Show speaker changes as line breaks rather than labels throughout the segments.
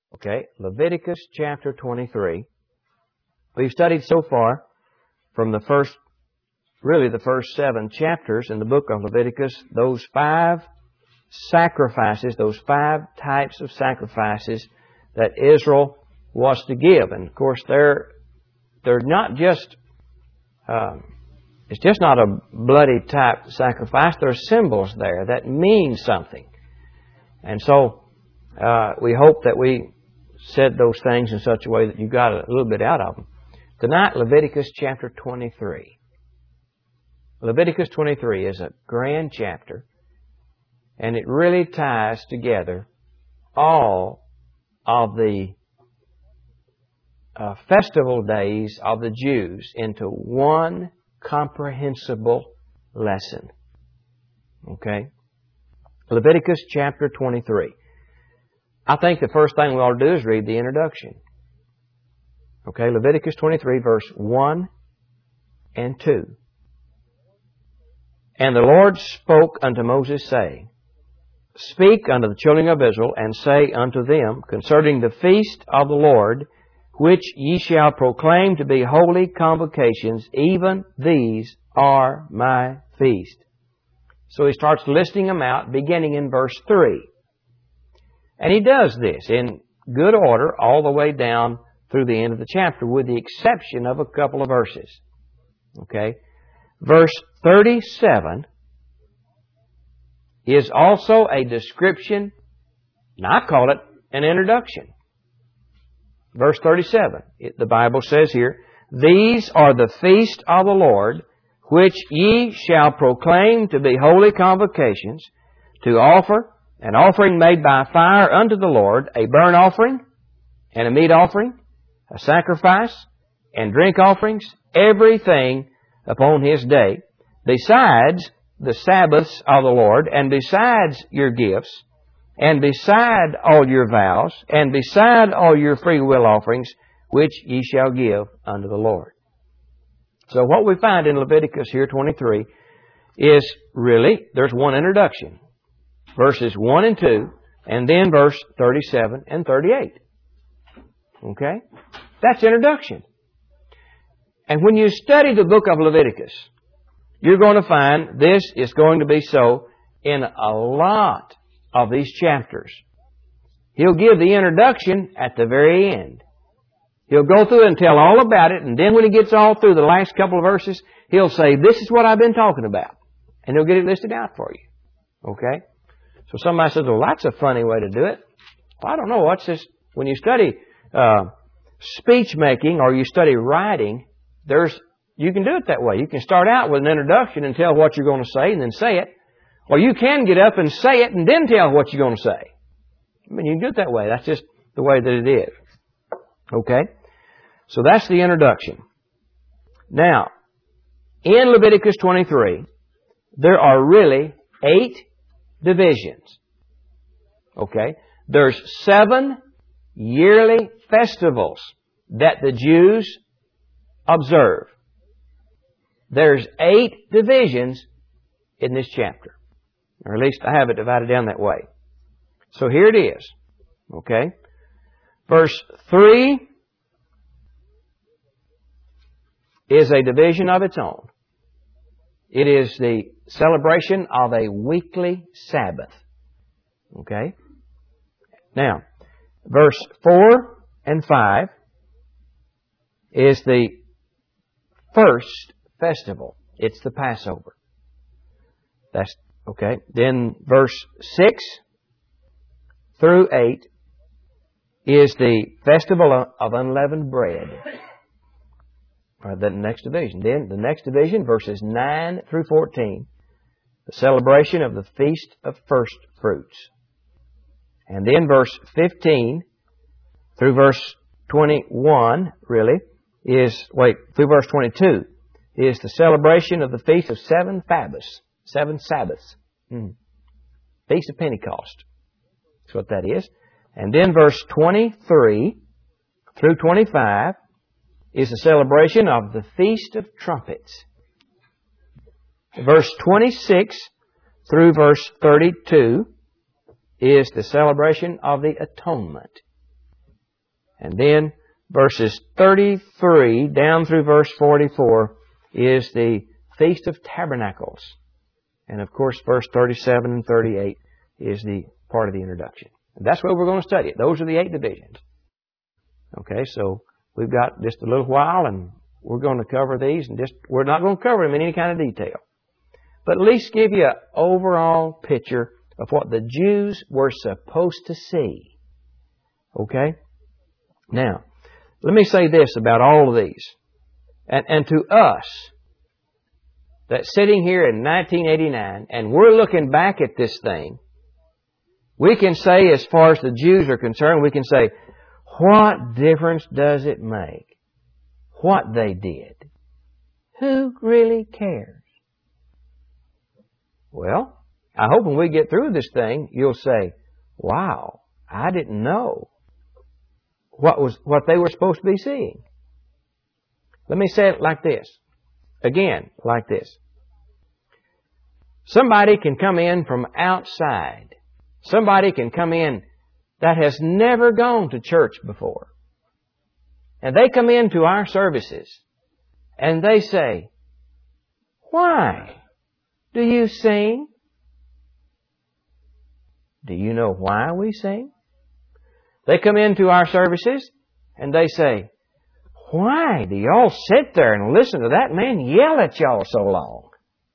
Okay, Leviticus chapter 23. We've studied so far from the first 7 chapters in the book of Leviticus, those 5 sacrifices, those 5 types of sacrifices that Israel was to give. And of course, they're not just, it's just not a bloody type sacrifice. There are symbols there that mean something. And so, we hope that we said those things in such a way that you got a little bit out of them. Tonight, Leviticus chapter 23. Leviticus 23 is a grand chapter, and it really ties together all of the festival days of the Jews into one comprehensible lesson. Okay? Leviticus chapter 23. I think the first thing we ought to do is read the introduction. Okay, Leviticus 23, verse 1 and 2. And the Lord spoke unto Moses, saying, Speak unto the children of Israel, and say unto them concerning the feast of the Lord, which ye shall proclaim to be holy convocations, even these are my feast. So he starts listing them out, beginning in verse 3. And he does this in good order all the way down through the end of the chapter, with the exception of a couple of verses. Okay? Verse 37 is also a description, and I call it an introduction. Verse 37, the Bible says here, These are the feast of the Lord, which ye shall proclaim to be holy convocations, to offer an offering made by fire unto the Lord, a burnt offering, and a meat offering, a sacrifice, and drink offerings, everything upon His day, besides the Sabbaths of the Lord, and besides your gifts, and beside all your vows, and beside all your free will offerings, which ye shall give unto the Lord. So what we find in Leviticus here, 23, is really, there's one introduction. Verses 1 and 2, and then verse 37 and 38. Okay? That's introduction. And when you study the book of Leviticus, you're going to find this is going to be so in a lot of these chapters. He'll give the introduction at the very end. He'll go through and tell all about it, and then when he gets all through the last couple of verses, he'll say, This is what I've been talking about. And he'll get it listed out for you. Okay? So somebody says, well, that's a funny way to do it. Well, I don't know. What's this? When you study speech making or you study writing, you can do it that way. You can start out with an introduction and tell what you're going to say and then say it. Or you can get up and say it and then tell what you're going to say. I mean, you can do it that way. That's just the way that it is. Okay? So that's the introduction. Now, in Leviticus 23, there are really 8 divisions. Okay? There's 7 yearly festivals that the Jews observe. There's 8 divisions in this chapter. Or at least I have it divided down that way. So here it is. Okay? Verse 3 is a division of its own. It is the celebration of a weekly Sabbath. Okay? Now, verse 4 and 5 is the first festival. It's the Passover. That's okay. Then verse 6 through 8 is the festival of unleavened bread. Or the next division. Then the next division, verses 9 through 14, the celebration of the Feast of First Fruits. And then verse 15 through verse 21, really, through verse 22, is the celebration of the Feast of 7 Sabbaths. Feast of Pentecost. That's what that is. And then verse 23 through 25 is the celebration of the Feast of Trumpets. Verse 26 through verse 32 is the celebration of the Atonement. And then verses 33 down through verse 44 is the Feast of Tabernacles. And of course, verse 37 and 38 is the part of the introduction. And that's where we're going to study it. Those are the 8 divisions. Okay, so we've got just a little while and we're going to cover these, and we're not going to cover them in any kind of detail. But at least give you an overall picture of what the Jews were supposed to see. Okay? Now, let me say this about all of these. And to us, that's sitting here in 1989, and we're looking back at this thing, we can say, as far as the Jews are concerned, we can say, what difference does it make what they did? Who really cares? Well, I hope when we get through this thing, you'll say, wow, I didn't know what they were supposed to be seeing. Let me say it like this. Again, like this. Somebody can come in from outside. Somebody can come in that has never gone to church before. And they come into our services and they say, why do you sing? Do you know why we sing? They come into our services and they say, why do y'all sit there and listen to that man yell at y'all so long?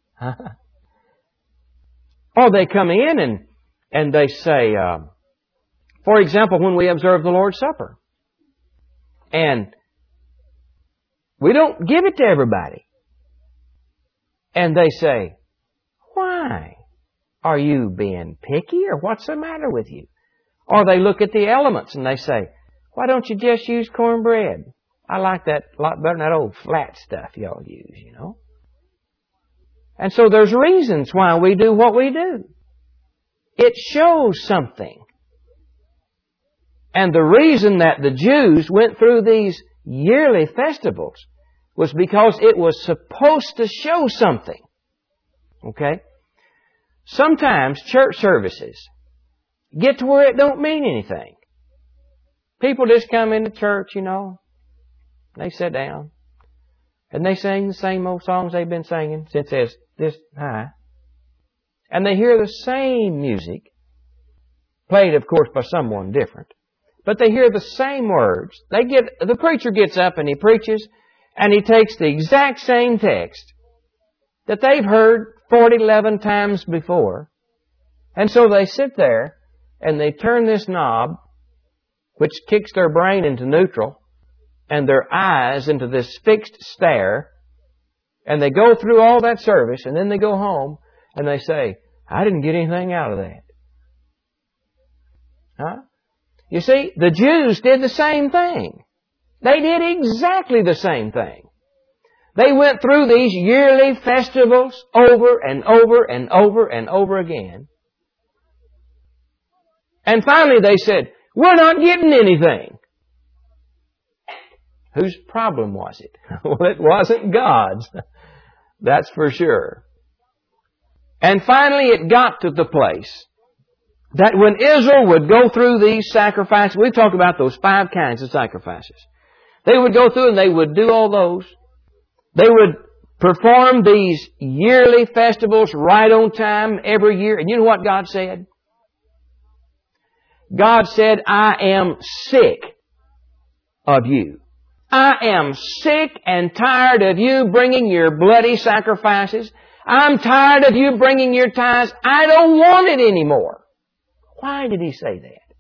Or they come in and they say, for example, when we observe the Lord's Supper, and we don't give it to everybody. And they say, why? Are you being picky, or what's the matter with you? Or they look at the elements and they say, why don't you just use cornbread? I like that a lot better than that old flat stuff y'all use, you know. And so there's reasons why we do what we do. It shows something. And the reason that the Jews went through these yearly festivals was because it was supposed to show something. Okay? Sometimes church services get to where it don't mean anything. People just come into church, you know. They sit down. And they sing the same old songs they've been singing since this high. And they hear the same music, played, of course, by someone different. But they hear the same words. The preacher gets up and he preaches, and he takes the exact same text that they've heard 11 times before. And so they sit there and they turn this knob, which kicks their brain into neutral and their eyes into this fixed stare, and they go through all that service, and then they go home and they say, I didn't get anything out of that. Huh? You see, the Jews did the same thing. They did exactly the same thing. They went through these yearly festivals over and over and over and over again. And finally they said, we're not getting anything. Whose problem was it? Well, it wasn't God's. That's for sure. And finally it got to the place that when Israel would go through these sacrifices, we've talked about those 5 kinds of sacrifices. They would go through and they would do all those. They would perform these yearly festivals right on time every year. And you know what God said? God said, I am sick of you. I am sick and tired of you bringing your bloody sacrifices. I'm tired of you bringing your tithes. I don't want it anymore. Why did He say that?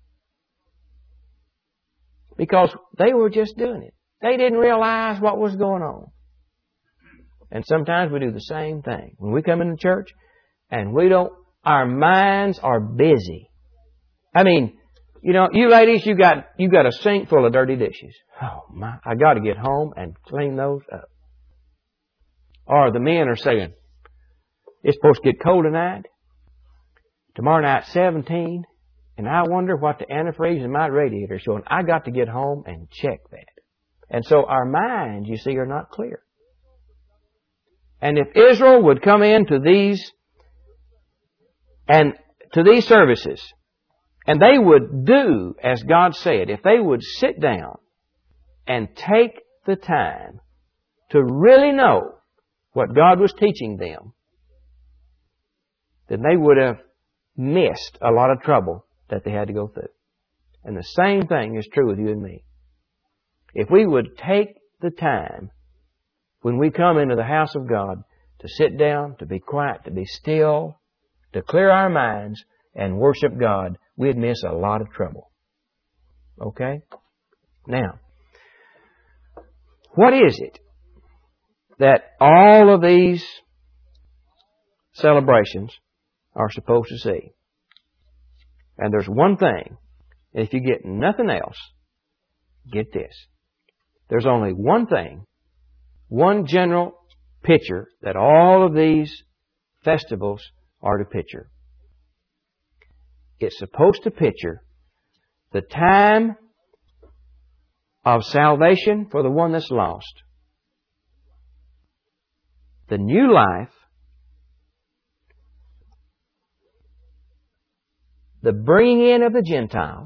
Because they were just doing it. They didn't realize what was going on. And sometimes we do the same thing. When we come into church and our minds are busy. I mean, you know, you ladies, you got a sink full of dirty dishes. Oh my, I got to get home and clean those up. Or the men are saying, it's supposed to get cold tonight. Tomorrow night 17. And I wonder what the antifreeze in my radiator is showing. I got to get home and check that. And so our minds, you see, are not clear. And if Israel would come into these services and they would do as God said, if they would sit down and take the time to really know what God was teaching them, then they would have missed a lot of trouble that they had to go through. And the same thing is true with you and me. If we would take the time when we come into the house of God to sit down, to be quiet, to be still, to clear our minds and worship God, we'd miss a lot of trouble. Okay? Now, what is it that all of these celebrations are supposed to see? And there's one thing. If you get nothing else, get this. There's only one thing, one general picture that all of these festivals are to picture. It's supposed to picture the time of salvation for the one that's lost, the new life, the bringing in of the Gentiles,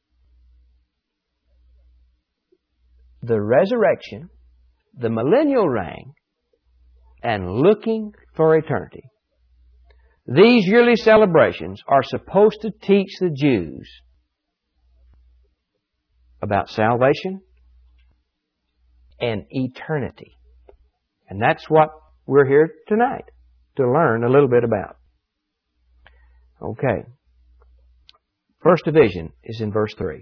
the resurrection, the millennial reign, and looking for eternity. These yearly celebrations are supposed to teach the Jews about salvation and eternity. And that's what we're here tonight to learn a little bit about. Okay. First division is in verse 3.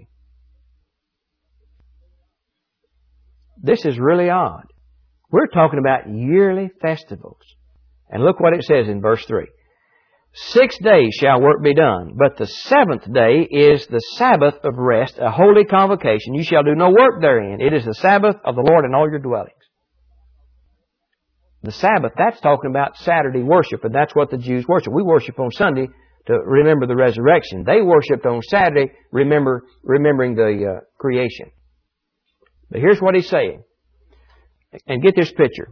This is really odd. We're talking about yearly festivals. And look what it says in verse 3. 6 days shall work be done, but the seventh day is the Sabbath of rest, a holy convocation. You shall do no work therein. It is the Sabbath of the Lord in all your dwellings. The Sabbath, that's talking about Saturday worship, and that's what the Jews worship. We worship on Sunday to remember the resurrection. They worshipped on Saturday, remembering the creation. But here's what he's saying. And get this picture.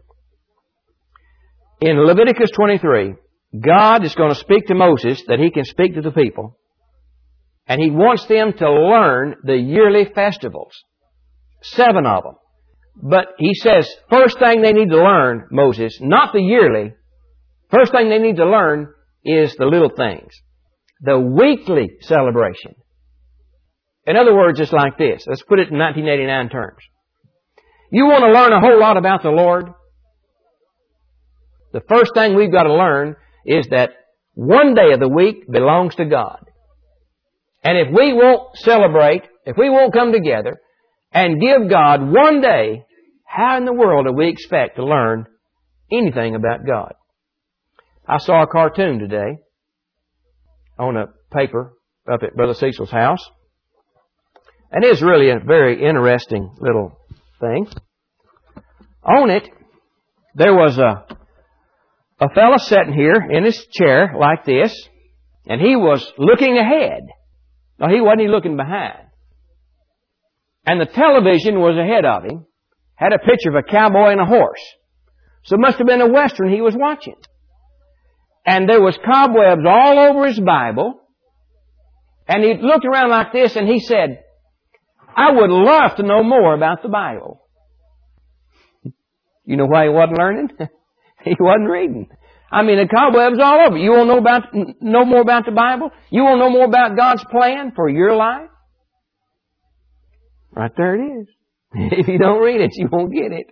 In Leviticus 23, God is going to speak to Moses that He can speak to the people. And He wants them to learn the yearly festivals. 7 of them. But He says, first thing they need to learn, Moses, not the yearly. First thing they need to learn is the little things. The weekly celebration. In other words, it's like this. Let's put it in 1989 terms. You want to learn a whole lot about the Lord? The first thing we've got to learn is that one day of the week belongs to God. And if we won't celebrate, if we won't come together and give God one day, how in the world do we expect to learn anything about God? I saw a cartoon today on a paper up at Brother Cecil's house. And it's really a very interesting little thing. On it, there was a fellow sitting here in his chair like this, and he was looking ahead. No, he wasn't looking behind. And the television was ahead of him, had a picture of a cowboy and a horse. So it must have been a Western he was watching. And there was cobwebs all over his Bible. And he looked around like this and he said, I would love to know more about the Bible. You know why he wasn't learning? He wasn't reading. I mean, the cobwebs all over. You want to know more about the Bible? You want to know more about God's plan for your life? Right there it is. If you don't read it, you won't get it.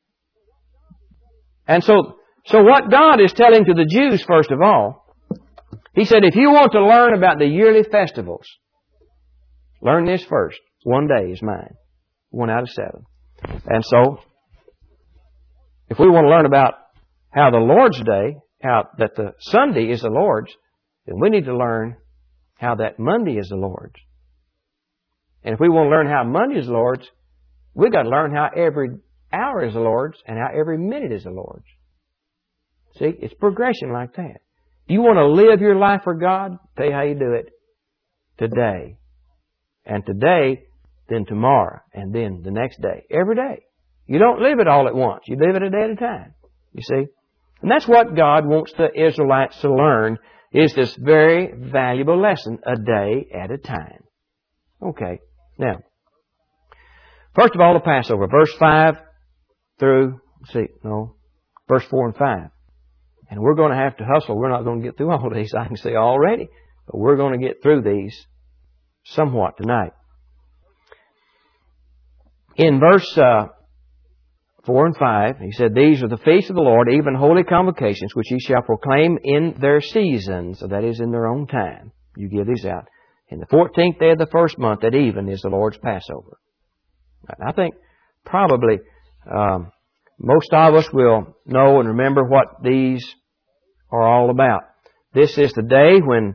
And so what God is telling to the Jews, first of all, He said, if you want to learn about the yearly festivals, learn this first. One day is mine. 1 out of 7. And so, if we want to learn about how the Lord's Day, how that the Sunday is the Lord's, then we need to learn how that Monday is the Lord's. And if we want to learn how Monday is the Lord's, we've got to learn how every hour is the Lord's and how every minute is the Lord's. See, it's progression like that. You want to live your life for God? Tell you how you do it. Today. And today, then tomorrow, and then the next day. Every day. You don't live it all at once. You live it a day at a time. You see? And that's what God wants the Israelites to learn is this very valuable lesson, a day at a time. Okay. Now, first of all, the Passover. Verse 5 through, verse 4 and 5. And we're going to have to hustle. We're not going to get through all of these, I can say already. But we're going to get through these somewhat tonight. In verse 4 and 5, he said, "These are the feasts of the Lord, even holy convocations, which ye shall proclaim in their seasons," so that is in their own time. You give these out. "In the 14th day of the first month at even is the Lord's Passover." I think probably most of us will know and remember what these are all about. This is the day when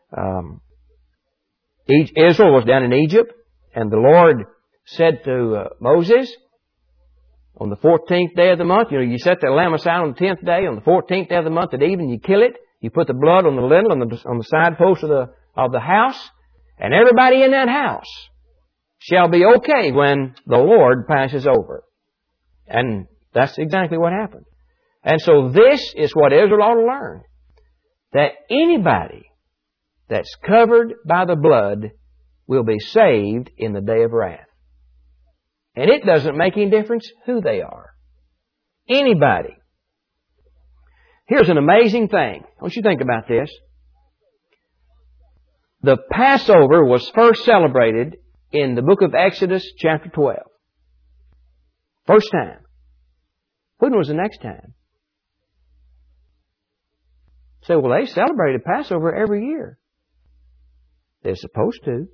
Israel was down in Egypt, and the Lord said to Moses, on the 14th day of the month, you set the lamb aside on the 10th day. On the 14th day of the month at even, you kill it. You put the blood on the lintel, on the side post of the house. And everybody in that house shall be okay when the Lord passes over. And that's exactly what happened. And so this is what Israel ought to learn. That anybody that's covered by the blood will be saved in the day of wrath. And it doesn't make any difference who they are. Anybody. Here's an amazing thing. I want you to think about this. The Passover was first celebrated in the book of Exodus chapter 12. First time. When was the next time? So, well, they celebrated Passover every year. They're supposed to.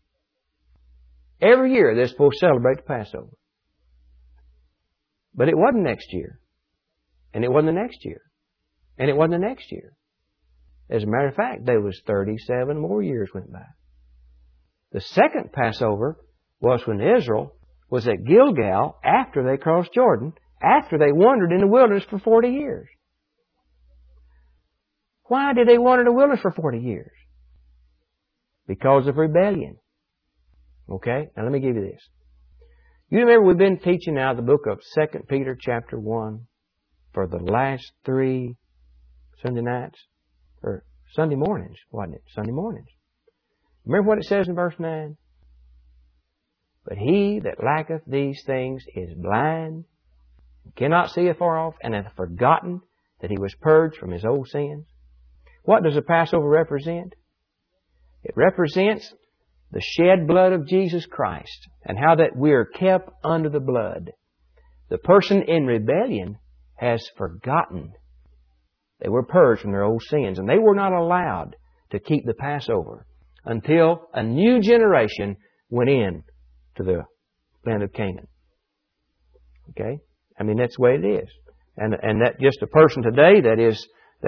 Every year they're supposed to celebrate the Passover. But it wasn't next year. And it wasn't the next year. And it wasn't the next year. As a matter of fact, there was 37 more years went by. The second Passover was when Israel was at Gilgal after they crossed Jordan, after they wandered in the wilderness for 40 years. Why did they wander in the wilderness for 40 years? Because of rebellion. Okay? Now let me give you this. You remember we've been teaching now the book of 2 Peter chapter 1 for the last 3 Sunday nights? Or Sunday mornings, wasn't it? Sunday mornings. Remember what it says in verse 9? "But he that lacketh these things is blind, cannot see afar off, and hath forgotten that he was purged from his old sins." What does the Passover represent? It represents the shed blood of Jesus Christ, and how that we are kept under the blood. The person in rebellion has forgotten. They were purged from their old sins, and they were not allowed to keep the Passover until a new generation went in to the land of Canaan. Okay? I mean, that's the way it is. And that just a person today that is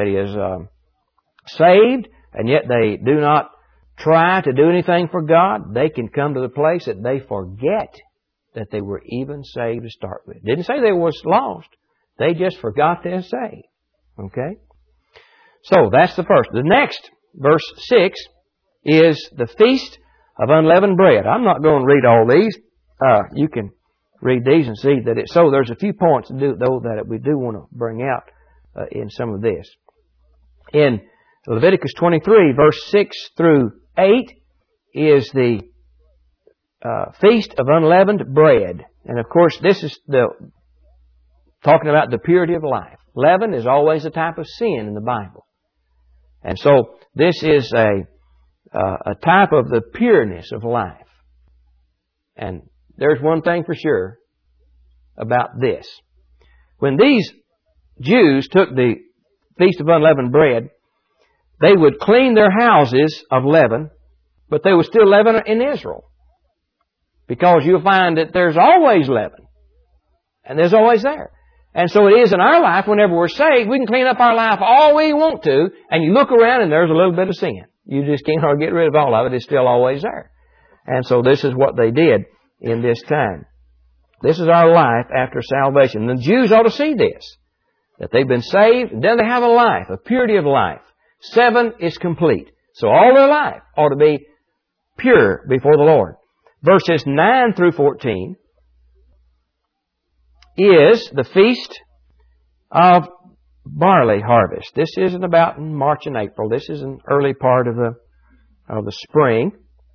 saved, and yet they do not try to do anything for God, they can come to the place that they forget that they were even saved to start with. Didn't say they was lost. They just forgot they're saved. Okay? So, that's the first. The next, verse 6, is the Feast of Unleavened Bread. I'm not going to read all these. You can read these and see that it's so. There's a few points, though, that we do want to bring out in some of this. In Leviticus 23, verse 6 through 8, is the Feast of Unleavened Bread. And of course, this is talking about the purity of life. Leaven is always a type of sin in the Bible. And so, this is a type of the pureness of life. And there's one thing for sure about this. When these Jews took the Feast of Unleavened Bread, they would clean their houses of leaven, but they would still leaven in Israel. Because you'll find that there's always leaven. And there's always there. And so it is in our life, whenever we're saved, we can clean up our life all we want to, and you look around and there's a little bit of sin. You just can't hardly get rid of all of it. It's still always there. And so this is what they did in this time. This is our life after salvation. The Jews ought to see this. That they've been saved, and then they have a life, a purity of life. 7 is complete. So all their life ought to be pure before the Lord. Verses 9 through 14 is the Feast of barley harvest. This isn't about in March and April. This is an early part of the spring.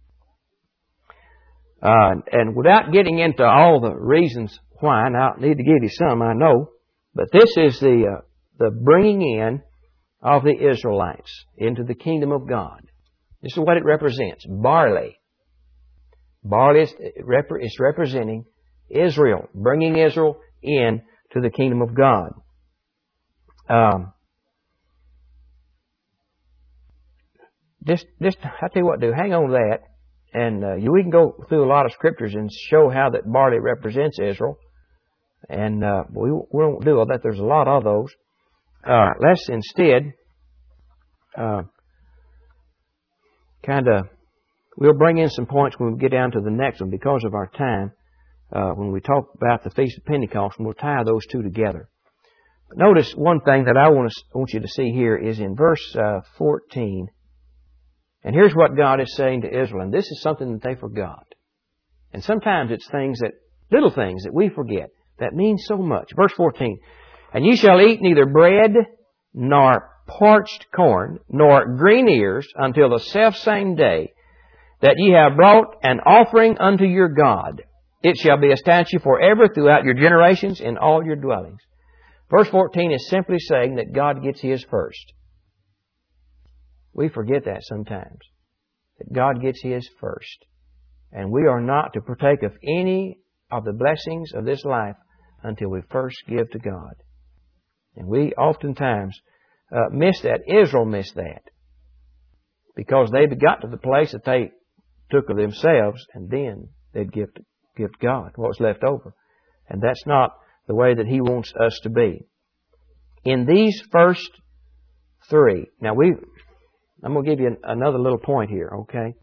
And without getting into all the reasons why, and I need to give you some, I know, but this is the bringing in of the Israelites into the kingdom of God. This is what it represents. Barley. Barley is representing Israel, bringing Israel in to the kingdom of God. Just I tell you what, do hang on to that, and we can go through a lot of scriptures and show how that barley represents Israel, and we won't do all that. There's a lot of those. Let's instead we'll bring in some points when we get down to the next one because of our time. When we talk about the Feast of Pentecost, and we'll tie those two together. Notice one thing that I want you to see here is in verse 14. And here's what God is saying to Israel. And this is something that they forgot. And sometimes it's little things that we forget that mean so much. Verse 14. And you shall eat neither bread, nor parched corn, nor green ears, until the selfsame day that ye have brought an offering unto your God. It shall be a statute forever throughout your generations in all your dwellings. Verse 14 is simply saying that God gets His first. We forget that sometimes. That God gets His first. And we are not to partake of any of the blessings of this life until we first give to God. And we oftentimes miss that. Israel missed that. Because they got to the place that they took of themselves, and then they'd give God what was left over. And that's not the way that He wants us to be. In these first three, now I'm going to give you another little point here, okay?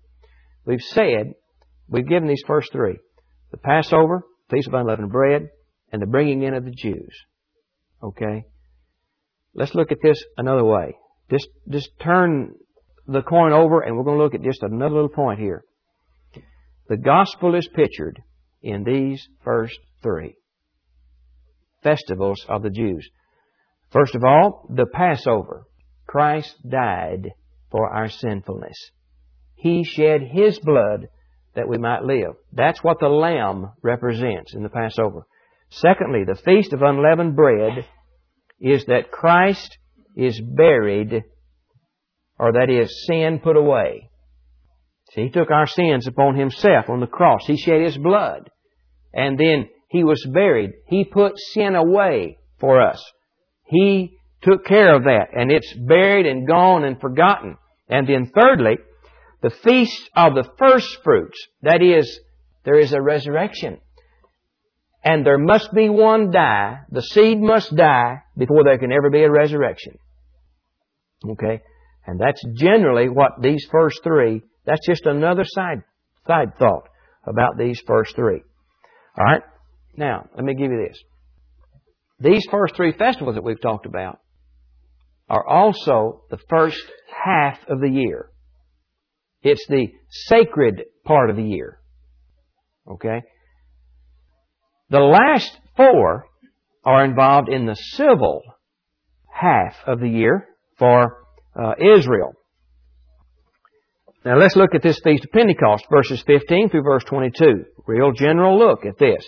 We've given these first three. The Passover, Feast of Unleavened Bread, and the bringing in of the Jews. Okay? Let's look at this another way. Just turn the coin over and we're going to look at just another little point here. The gospel is pictured in these first three festivals of the Jews. First of all, the Passover. Christ died for our sinfulness. He shed His blood that we might live. That's what the lamb represents in the Passover. Secondly, the Feast of Unleavened Bread is that Christ is buried, or that is, sin put away. See, He took our sins upon Himself on the cross. He shed His blood. And then He was buried. He put sin away for us. He took care of that. And it's buried and gone and forgotten. And then thirdly, the Feast of the First Fruits. That is, there is a resurrection. And there must be one die. The seed must die before there can ever be a resurrection. Okay? And that's generally what these first three, that's just another side thought about these first three. All right? Now, let me give you this. These first three festivals that we've talked about are also the first half of the year. It's the sacred part of the year. Okay? The last four are involved in the civil half of the year for Israel. Now let's look at this Feast of Pentecost, verses 15 through verse 22. Real general look at this.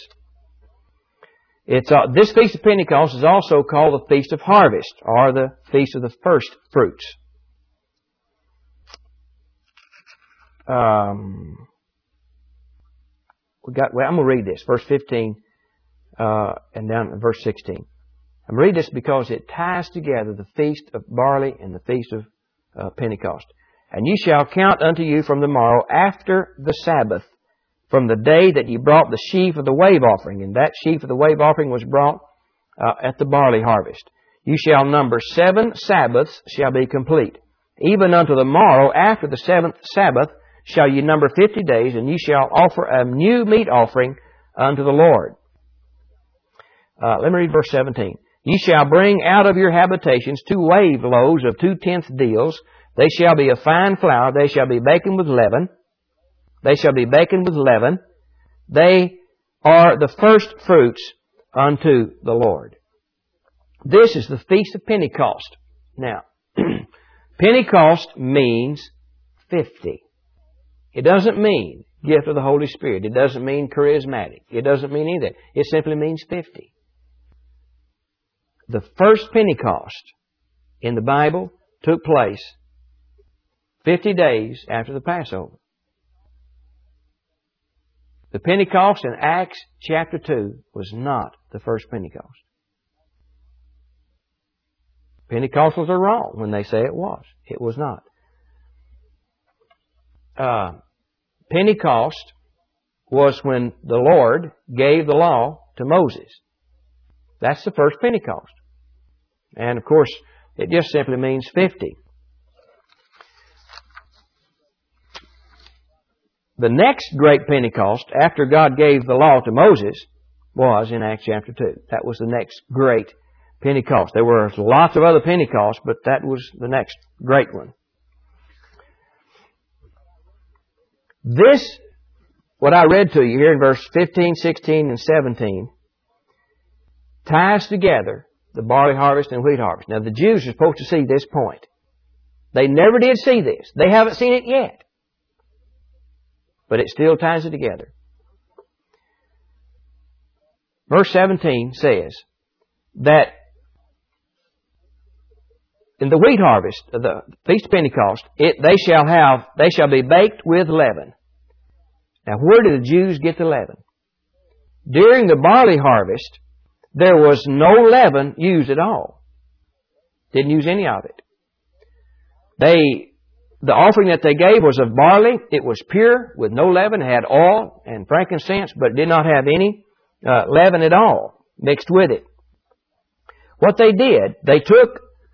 This Feast of Pentecost is also called the Feast of Harvest, or the Feast of the First Fruits. I'm going to read this, verse 15 and down to verse 16. I'm going to read this because it ties together the Feast of Barley and the Feast of Pentecost. And ye shall count unto you from the morrow after the Sabbath, from the day that ye brought the sheaf of the wave offering. And that sheaf of the wave offering was brought at the barley harvest. You shall number 7 Sabbaths shall be complete. Even unto the morrow after the 7th Sabbath shall ye number 50 days, and ye shall offer a new meat offering unto the Lord. Let me read verse 17. Ye shall bring out of your habitations 2 wave loaves of 2/10 deals. They shall be of fine flour. They shall be baken with leaven. They shall be baken with leaven. They are the first fruits unto the Lord. This is the Feast of Pentecost. Now, Pentecost means 50. It doesn't mean gift of the Holy Spirit. It doesn't mean charismatic. It doesn't mean anything. It simply means 50. The first Pentecost in the Bible took place 50 days after the Passover. The Pentecost in Acts chapter 2 was not the first Pentecost. Pentecostals are wrong when they say it was. It was not. Pentecost was when the Lord gave the law to Moses. That's the first Pentecost. And of course, it just simply means 50. The next great Pentecost, after God gave the law to Moses, was in Acts chapter 2. That was the next great Pentecost. There were lots of other Pentecosts, but that was the next great one. This, what I read to you here in verse 15, 16, and 17, ties together the barley harvest and wheat harvest. Now, the Jews are supposed to see this point. They never did see this. They haven't seen it yet. But it still ties it together. Verse 17 says that in the wheat harvest, the Feast of Pentecost, they shall be baked with leaven. Now, where did the Jews get the leaven? During the barley harvest, there was no leaven used at all. Didn't use any of it. The offering that they gave was of barley. It was pure, with no leaven. It had oil and frankincense, but did not have any leaven at all mixed with it. What they did, they took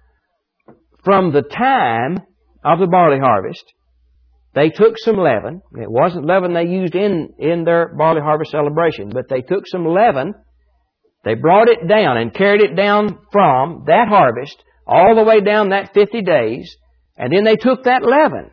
from the time of the barley harvest, they took some leaven. It wasn't leaven they used in their barley harvest celebration, but they took some leaven. They brought it down and carried it down from that harvest all the way down that 50 days. And then they took that leaven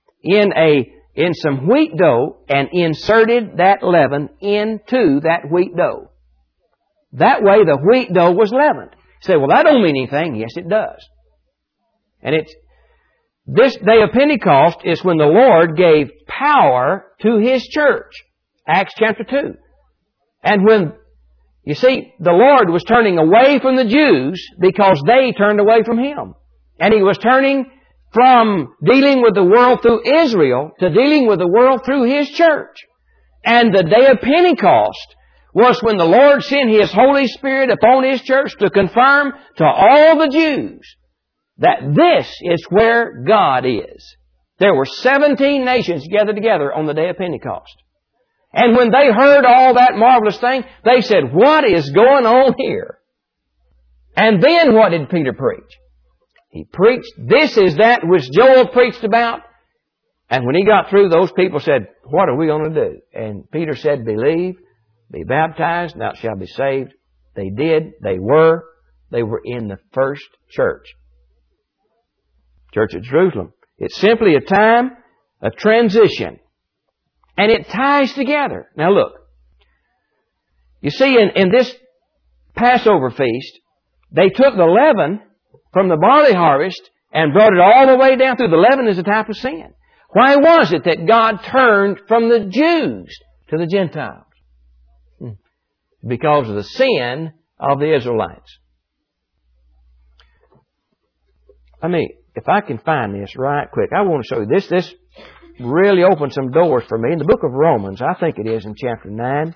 in some wheat dough and inserted that leaven into that wheat dough. That way the wheat dough was leavened. You say, well, that don't mean anything. Yes, it does. And this day of Pentecost is when the Lord gave power to His church. Acts chapter 2. And when, you see, the Lord was turning away from the Jews because they turned away from Him. And He was turning from dealing with the world through Israel to dealing with the world through His church. And the day of Pentecost was when the Lord sent His Holy Spirit upon His church to confirm to all the Jews that this is where God is. There were 17 nations gathered together on the day of Pentecost. And when they heard all that marvelous thing, they said, what is going on here? And then what did Peter preach? He preached, this is that which Joel preached about. And when he got through, those people said, what are we going to do? And Peter said, believe, be baptized, thou shalt be saved. They did. They were in the first church. Church at Jerusalem. It's simply a time of transition. And it ties together. Now look. You see, in this Passover feast, they took the leaven from the barley harvest and brought it all the way down through. The leaven is a type of sin. Why was it that God turned from the Jews to the Gentiles? Because of the sin of the Israelites. If I can find this right quick, I want to show you this. This really opened some doors for me. In the book of Romans, I think it is in chapter 9.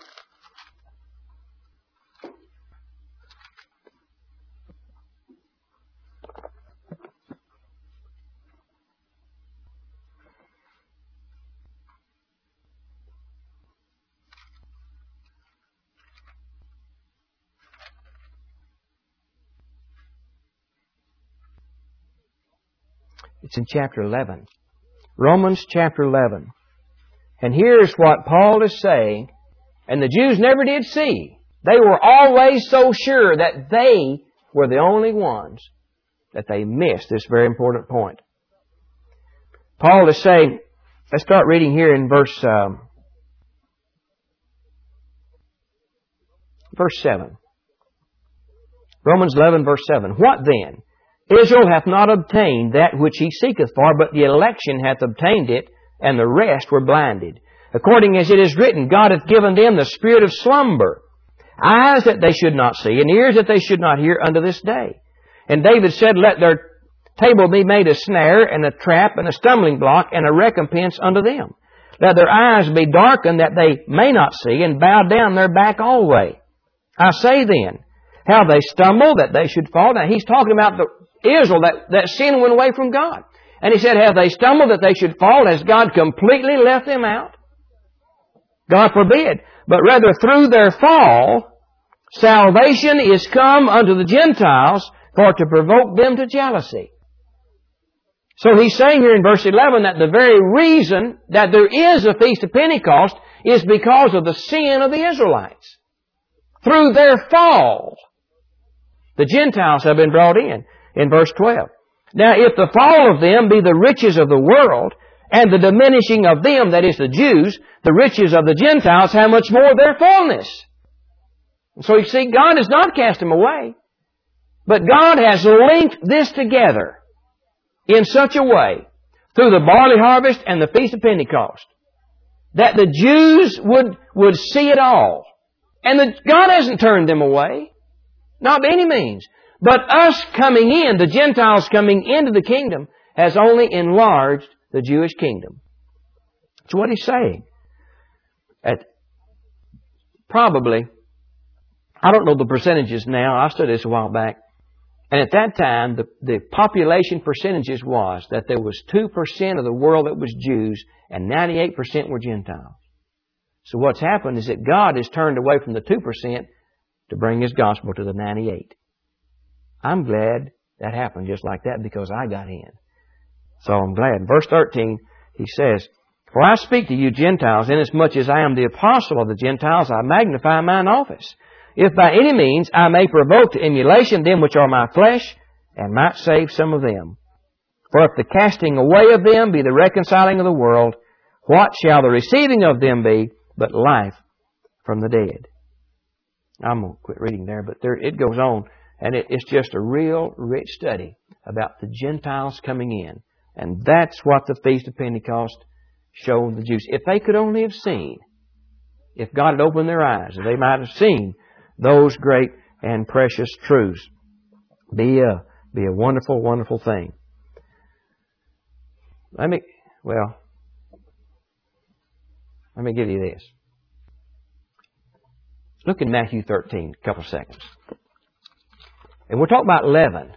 It's in chapter 11. Romans chapter 11. And here's what Paul is saying, and the Jews never did see. They were always so sure that they were the only ones that they missed this very important point. Paul is saying, let's start reading here in verse 7. Romans 11, verse 7. What then? Israel hath not obtained that which he seeketh for, but the election hath obtained it, and the rest were blinded. According as it is written, God hath given them the spirit of slumber, eyes that they should not see, and ears that they should not hear unto this day. And David said, Let their table be made a snare, and a trap, and a stumbling block, and a recompense unto them. Let their eyes be darkened, that they may not see, and bow down their back always. I say then, how they stumble, that they should fall. Now, he's talking about Israel, that sin went away from God. And he said, have they stumbled that they should fall? Has God completely left them out? God forbid. But rather through their fall, salvation is come unto the Gentiles for to provoke them to jealousy. So he's saying here in verse 11 that the very reason that there is a Feast of Pentecost is because of the sin of the Israelites. Through their fall, the Gentiles have been brought in verse 12. Now, if the fall of them be the riches of the world, and the diminishing of them, that is the Jews, the riches of the Gentiles, how much more their fullness? So you see, God has not cast them away, but God has linked this together in such a way, through the barley harvest and the Feast of Pentecost, that the Jews would see it all. And God hasn't turned them away, not by any means. But us coming in, the Gentiles coming into the kingdom, has only enlarged the Jewish kingdom. That's what he's saying. Probably, I don't know the percentages now. I studied this a while back. And at that time, the population percentages was that there was 2% of the world that was Jews and 98% were Gentiles. So what's happened is that God has turned away from the 2% to bring His gospel to the 98%. I'm glad that happened just like that because I got in. So I'm glad. In verse 13, he says, For I speak to you Gentiles, inasmuch as I am the apostle of the Gentiles, I magnify mine office. If by any means I may provoke to emulation them which are my flesh, and might save some of them. For if the casting away of them be the reconciling of the world, what shall the receiving of them be but life from the dead? I'm going to quit reading there, but it goes on. And it's just a real rich study about the Gentiles coming in. And that's what the Feast of Pentecost showed the Jews. If they could only have seen, if God had opened their eyes, they might have seen those great and precious truths. Be a wonderful, wonderful thing. Let me give you this. Look in Matthew 13, a couple seconds. And we're talking about leaven.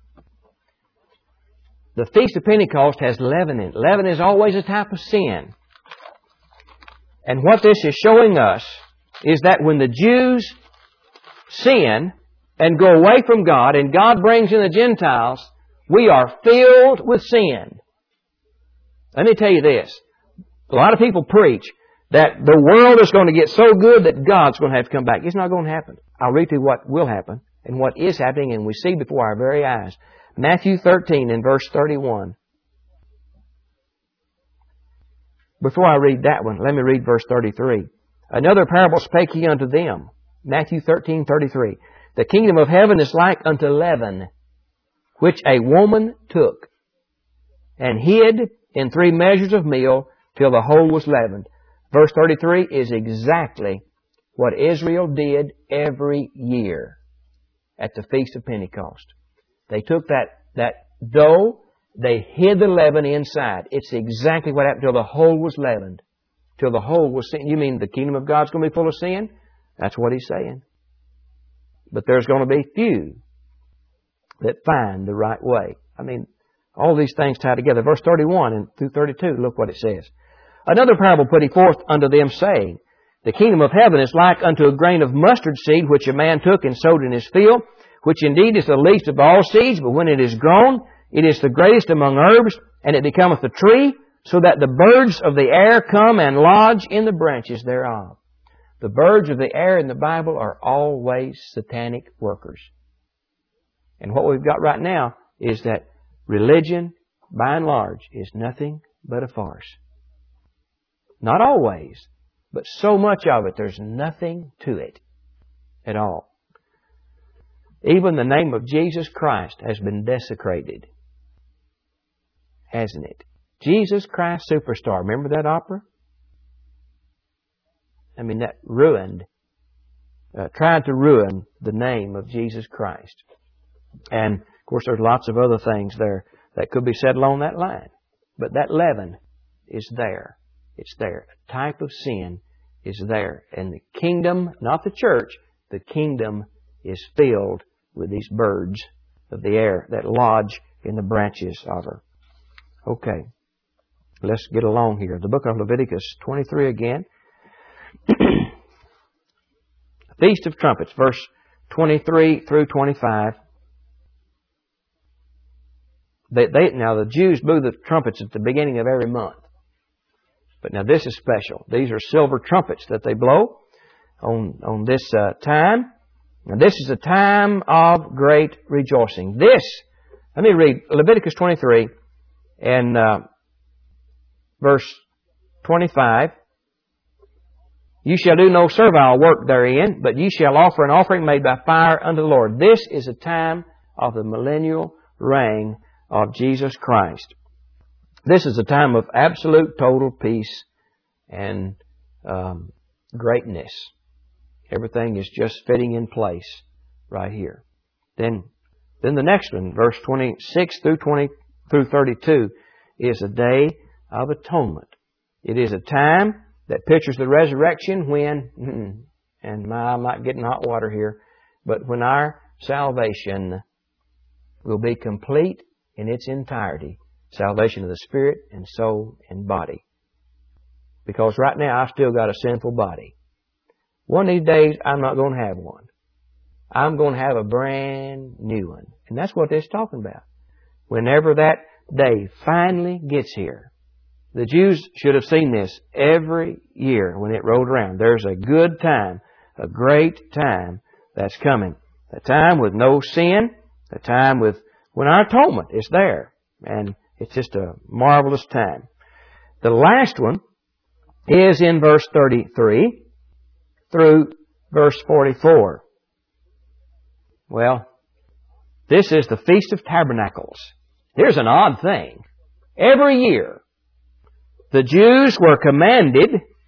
The Feast of Pentecost has leaven in it. Leaven is always a type of sin. And what this is showing us is that when the Jews sin and go away from God and God brings in the Gentiles, we are filled with sin. Let me tell you this. A lot of people preach that the world is going to get so good that God's going to have to come back. It's not going to happen. I'll read to you what will happen and what is happening, and we see before our very eyes. Matthew 13 and verse 31. Before I read that one, let me read verse 33. Another parable spake he unto them. Matthew 13:33. The kingdom of heaven is like unto leaven, which a woman took, and hid in 3 measures of meal, till the whole was leavened. Verse 33 is exactly what Israel did every year at the Feast of Pentecost. They took that dough, they hid the leaven inside. It's exactly what happened till the whole was leavened. Till the whole was sin. You mean the kingdom of God's going to be full of sin? That's what He's saying. But there's going to be few that find the right way. I mean, all these things tie together. Verse 31 and through 32, look what it says. Another parable put He forth unto them, saying, The kingdom of heaven is like unto a grain of mustard seed, which a man took and sowed in his field, which indeed is the least of all seeds, but when it is grown, it is the greatest among herbs, and it becometh a tree, so that the birds of the air come and lodge in the branches thereof. The birds of the air in the Bible are always satanic workers. And what we've got right now is that religion, by and large, is nothing but a farce. Not always, but so much of it, there's nothing to it at all. Even the name of Jesus Christ has been desecrated. Hasn't it? Jesus Christ Superstar. Remember that opera? I mean, that ruined, tried to ruin the name of Jesus Christ. And, of course, there's lots of other things there that could be said along that line. But that leaven is there. It's there. A type of sin is there. And the kingdom, not the church, the kingdom is filled with these birds of the air that lodge in the branches of her. Okay. Let's get along here. The book of Leviticus 23 again. Feast of Trumpets, verse 23 through 25. Now the Jews blew the trumpets at the beginning of every month. But now this is special. These are silver trumpets that they blow on this time. And this is a time of great rejoicing. Let me read Leviticus 23 and verse 25. You shall do no servile work therein, but ye shall offer an offering made by fire unto the Lord. This is a time of the millennial reign of Jesus Christ. This is a time of absolute total peace and greatness. Everything is just fitting in place right here. Then the next one, verse 26 through 32, is a day of atonement. It is a time that pictures the resurrection when, and I'm not getting hot water here, but when our salvation will be complete in its entirety. Salvation of the spirit and soul and body. Because right now I've still got a sinful body. One of these days I'm not going to have one. I'm going to have a brand new one. And that's what it's talking about. Whenever that day finally gets here. The Jews should have seen this every year when it rolled around. There's a good time, a great time that's coming. A time with no sin, a time when our atonement is there. And it's just a marvelous time. The last one is in verse 33 through verse 44. Well, this is the Feast of Tabernacles. Here's an odd thing. Every year, the Jews were commanded,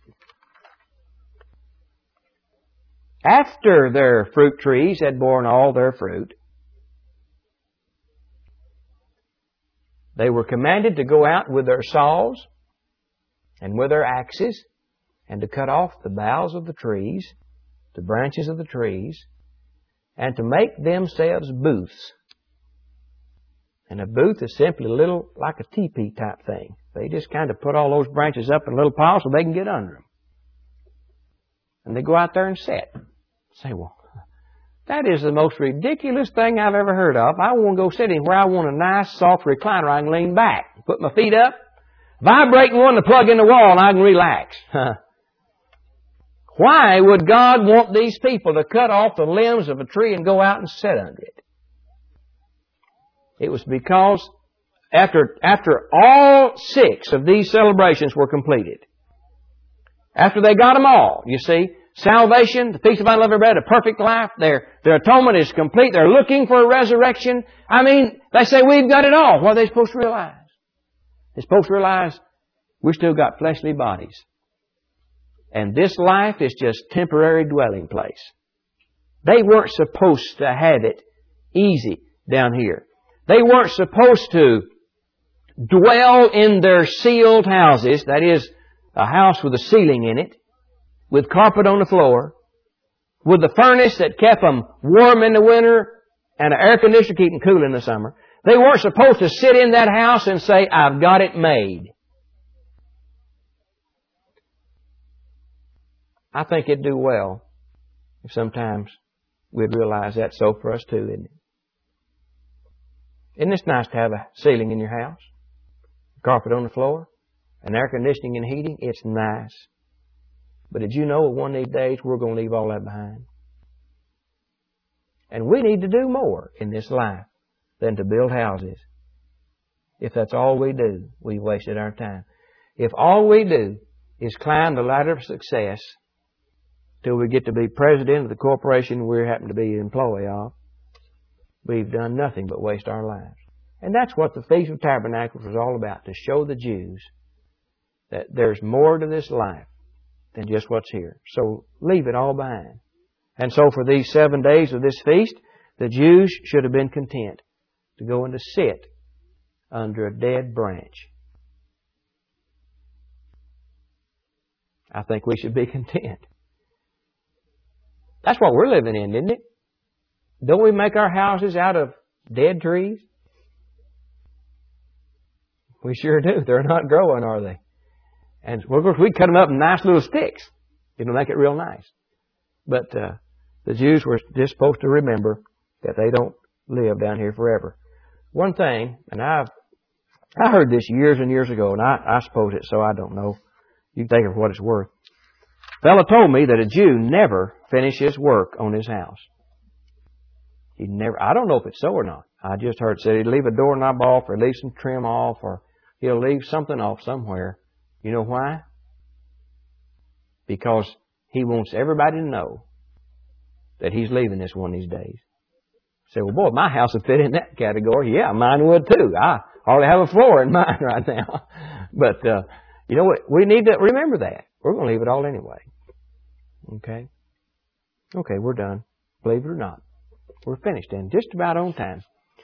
after their fruit trees had borne all their fruit, they were commanded to go out with their saws and with their axes and to cut off the boughs of the trees, the branches of the trees, and to make themselves booths. And a booth is simply a little, like a teepee type thing. They just kind of put all those branches up in a little pile so they can get under them. And they go out there and sit. Say, well, that is the most ridiculous thing I've ever heard of. I want to go sit anywhere. I want a nice, soft recliner. I can lean back, put my feet up, vibrating one to plug in the wall, and I can relax. Why would God want these people to cut off the limbs of a tree and go out and sit under it? It was because after all 6 of these celebrations were completed, after they got them all, you see, salvation, the peace of unleavened bread, a perfect life, their atonement is complete, they're looking for a resurrection. I mean, they say we've got it all. What are they supposed to realize? They're supposed to realize we still got fleshly bodies. And this life is just temporary dwelling place. They weren't supposed to have it easy down here. They weren't supposed to dwell in their sealed houses, that is, a house with a ceiling in it, with carpet on the floor, with the furnace that kept them warm in the winter and an air conditioner keep them cool in the summer. They weren't supposed to sit in that house and say, I've got it made. I think it'd do well if sometimes we'd realize that's so for us too, isn't it? Isn't it nice to have a ceiling in your house? Carpet on the floor? And air conditioning and heating? It's nice. But did you know that one of these days we're going to leave all that behind? And we need to do more in this life than to build houses. If that's all we do, we've wasted our time. If all we do is climb the ladder of success till we get to be president of the corporation we happen to be an employee of, we've done nothing but waste our lives. And that's what the Feast of Tabernacles was all about, to show the Jews that there's more to this life than just what's here. So leave it all behind. And so for these 7 days of this feast, the Jews should have been content to go and to sit under a dead branch. I think we should be content. That's what we're living in, isn't it? Don't we make our houses out of dead trees? We sure do. They're not growing, are they? And of course we cut them up in nice little sticks. It'll make it real nice. But the Jews were just supposed to remember that they don't live down here forever. One thing, and I heard this years and years ago, and I suppose it, so I don't know. You can take it for what it's worth. A fellow told me that a Jew never finishes work on his house. He never. I don't know if it's so or not. I just heard it said he'd leave a doorknob off, or leave some trim off, or he'll leave something off somewhere. You know why? Because he wants everybody to know that he's leaving this one of these days. Say, well, boy, my house would fit in that category. Yeah, mine would too. I hardly have a floor in mine right now. But you know what? We need to remember that. We're going to leave it all anyway. Okay? Okay, we're done. Believe it or not. We're finished in just about on time.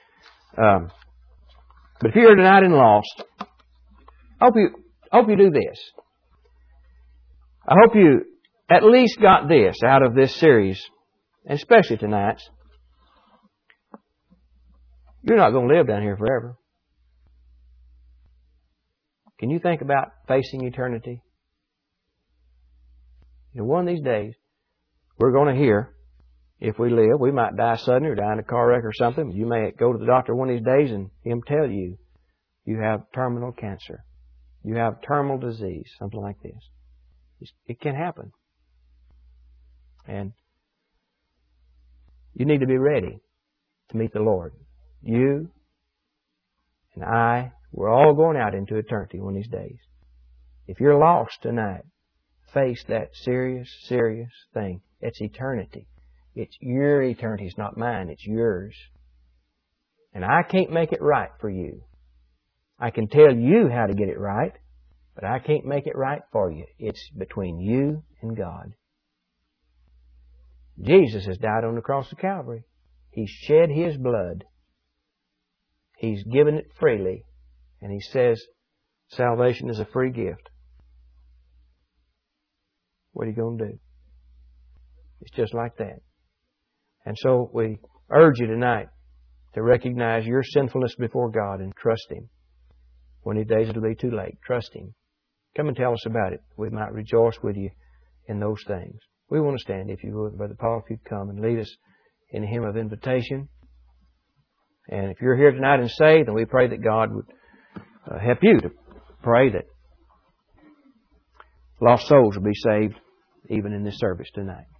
But if you're here tonight and lost, I hope you do this. I hope you at least got this out of this series, and especially tonight's. You're not going to live down here forever. Can you think about facing eternity? You know, one of these days, we're going to hear, if we live, we might die suddenly or die in a car wreck or something. You may go to the doctor one of these days and him tell you, you have terminal cancer. You have terminal disease, something like this. It can happen. And you need to be ready to meet the Lord. You and I, we're all going out into eternity one of these days. If you're lost tonight, face that serious, serious thing. It's eternity. It's your eternity. It's not mine. It's yours. And I can't make it right for you. I can tell you how to get it right, but I can't make it right for you. It's between you and God. Jesus has died on the cross of Calvary. He's shed His blood. He's given it freely. And He says salvation is a free gift. What are you going to do? It's just like that. And so we urge you tonight to recognize your sinfulness before God and trust Him. One of these days it'll be too late. Trust Him. Come and tell us about it. We might rejoice with you in those things. We want to stand, if you would, Brother Paul, if you'd come and lead us in a hymn of invitation. And if you're here tonight and saved, then we pray that God would help you to pray that lost souls will be saved even in this service tonight.